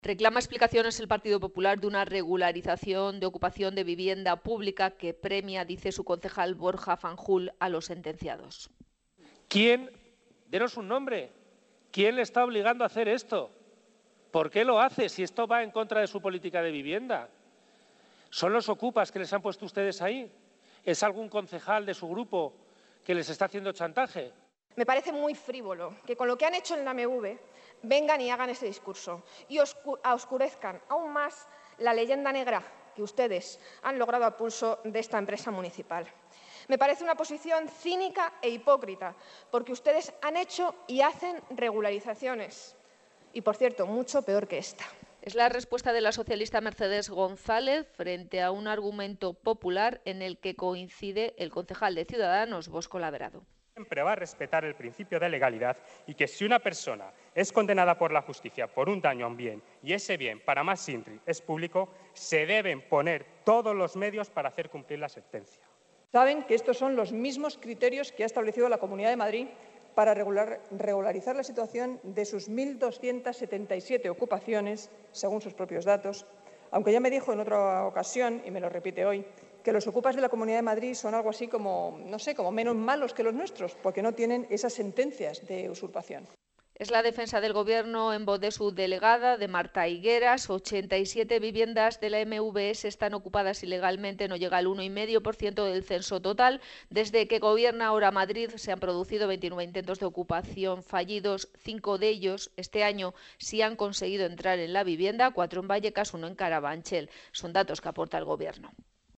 Reclama explicaciones el Partido Popular de una regularización de ocupación de vivienda pública que premia, dice su concejal Borja Fanjul, a los sentenciados. ¿Quién? Denos un nombre. ¿Quién le está obligando a hacer esto? ¿Por qué lo hace si esto va en contra de su política de vivienda? ¿Son los ocupas que les han puesto ustedes ahí? ¿Es algún concejal de su grupo que les está haciendo chantaje? Me parece muy frívolo que con lo que han hecho en la AMV vengan y hagan ese discurso y oscurezcan aún más la leyenda negra que ustedes han logrado a pulso de esta empresa municipal. Me parece una posición cínica e hipócrita, porque ustedes han hecho y hacen regularizaciones. Y, por cierto, mucho peor que esta. Es la respuesta de la socialista Mercedes González frente a un argumento popular en el que coincide el concejal de Ciudadanos, Bosco Labrado. Siempre va a respetar el principio de legalidad y que si una persona es condenada por la justicia por un daño a un bien y ese bien, para más INRI, es público, se deben poner todos los medios para hacer cumplir la sentencia. Saben que estos son los mismos criterios que ha establecido la Comunidad de Madrid para regularizar la situación de sus 1.277 ocupaciones, según sus propios datos, aunque ya me dijo en otra ocasión, y me lo repite hoy, que los ocupas de la Comunidad de Madrid son algo así como, no sé, como menos malos que los nuestros, porque no tienen esas sentencias de usurpación. Es la defensa del Gobierno en voz de su delegada, de Marta Higueras. 87 viviendas de la MVS están ocupadas ilegalmente, no llega al 1,5% del censo total. Desde que gobierna ahora Madrid se han producido 29 intentos de ocupación fallidos, 5 de ellos este año sí han conseguido entrar en la vivienda, 4 en Vallecas, 1 en Carabanchel. Son datos que aporta el Gobierno.